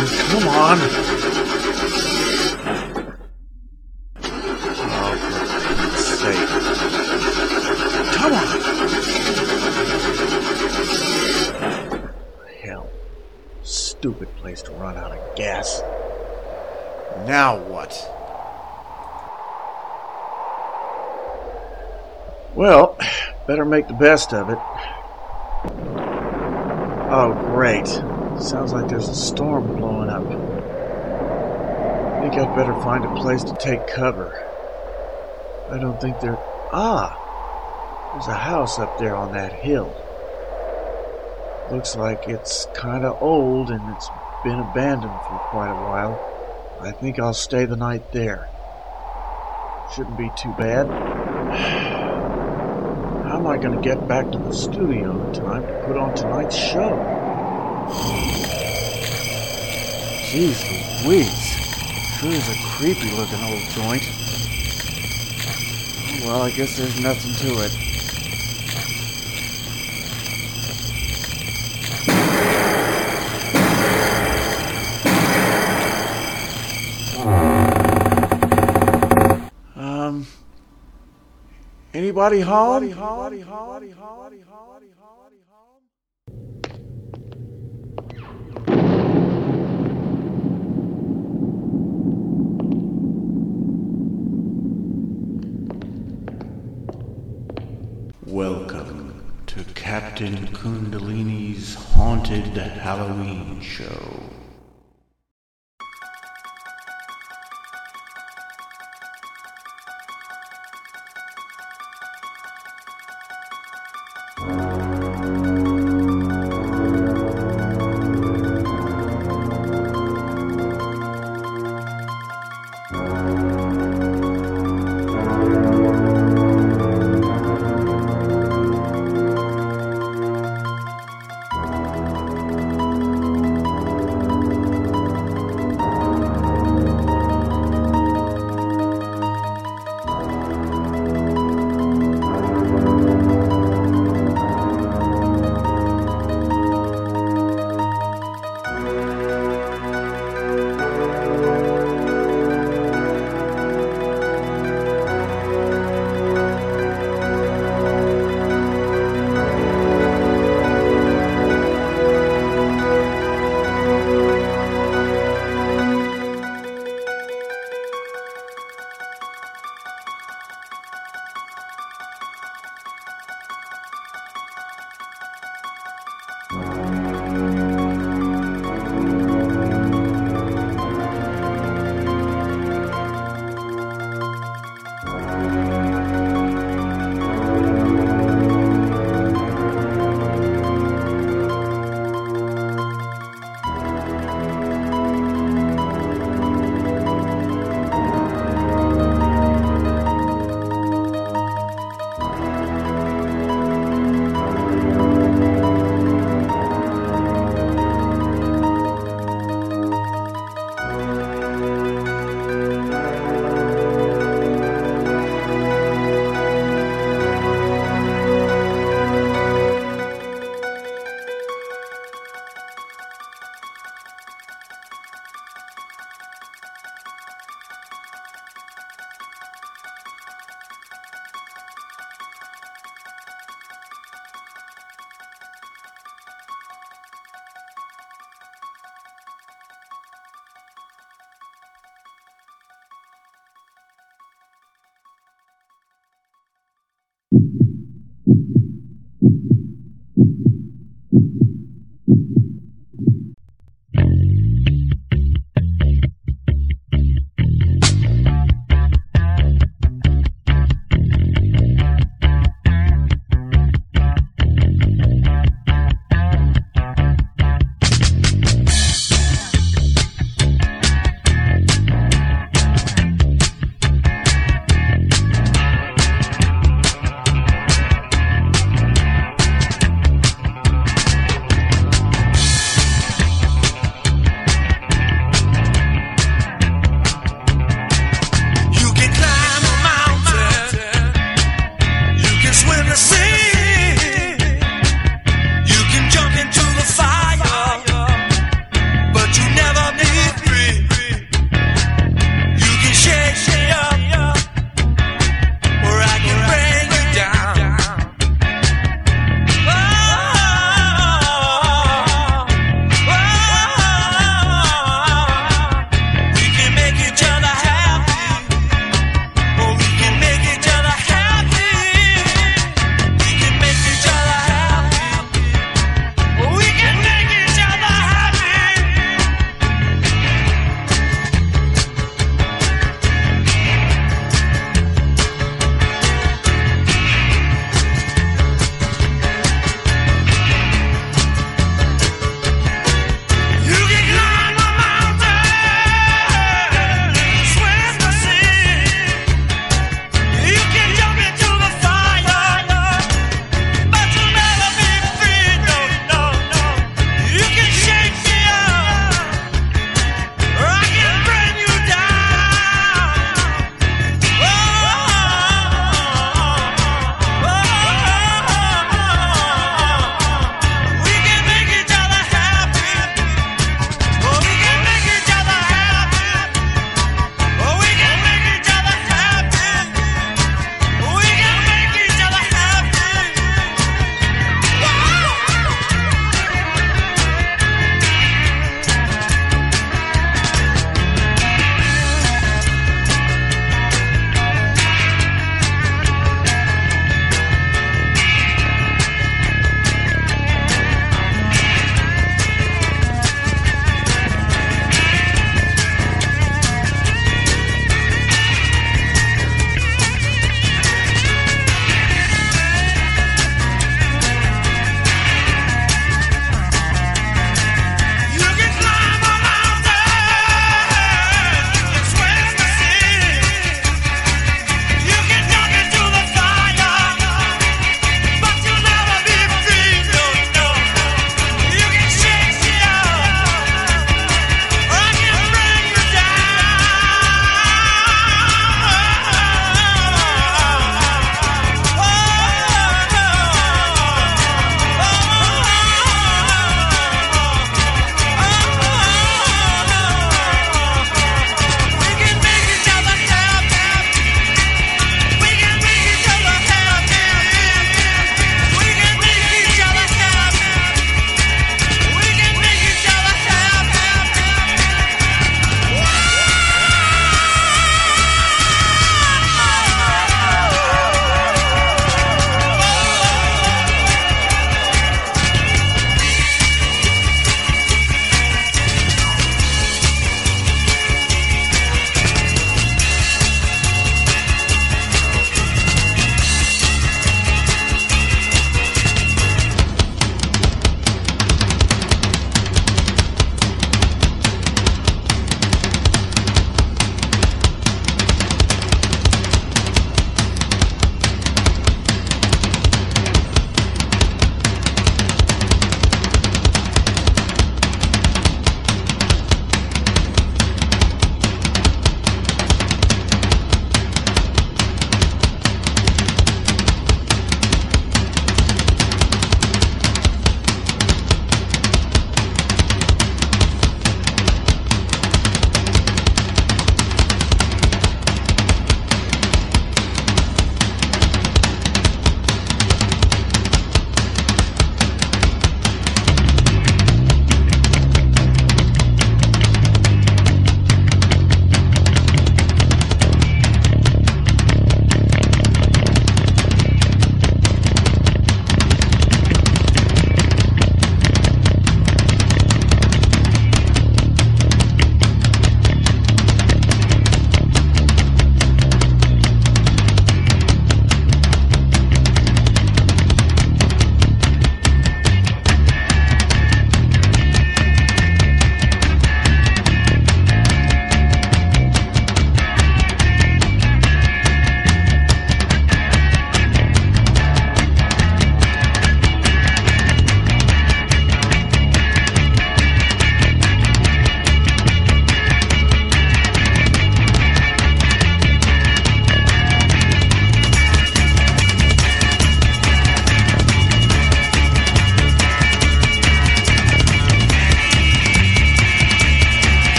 on, come on. Oh, for Pete's sake. Come on. Hell. Stupid place to run out of gas. Now what? Well, better make the best of it. Oh, great. Sounds like there's a storm blowing up. I think I'd better find a place to take cover. I don't think there's a house up there on that hill. Looks like it's kind of old and it's been abandoned for quite a while. I think I'll stay the night there. Shouldn't be too bad. How am I going to get back to the studio in time to put on tonight's show? Jeez Louise. Sure is a creepy looking old joint. Oh, well, I guess there's nothing to it. Anybody home? Welcome to Captain Kundalini's Haunted Halloween Show.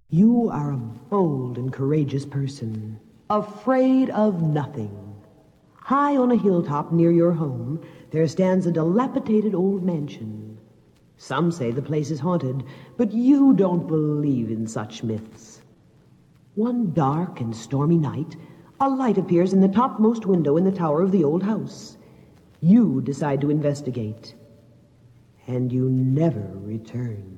You are a bold and courageous person, afraid of nothing. High on a hilltop near your home, there stands a dilapidated old mansion. Some say the place is haunted, but you don't believe in such myths. One dark and stormy night, a light appears in the topmost window in the tower of the old house. You decide to investigate, and you never return.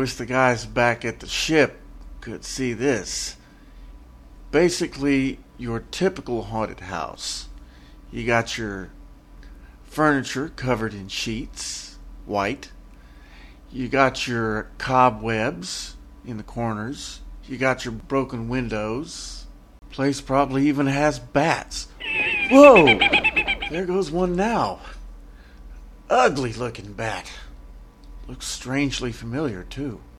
wish the guys back at the ship could see this. Basically, your typical haunted house. You got your furniture covered in sheets, white. You got your cobwebs in the corners. You got your broken windows. Place probably even has bats. Whoa! There goes one now. Ugly looking bat. Looks strangely familiar, too.